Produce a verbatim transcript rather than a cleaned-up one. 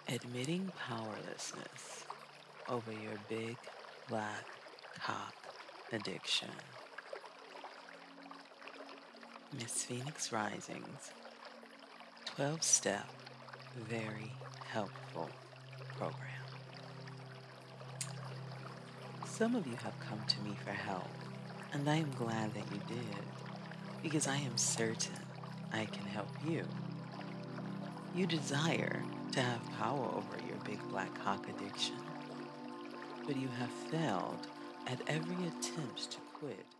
Admitting powerlessness over your big black cock addiction. Miss Phoenix Rising's twelve step, very helpful program. Some of you have come to me for help, and I am glad that you did, because I am certain I can help you. You desire to have power over your big black cock addiction, but you have failed at every attempt to quit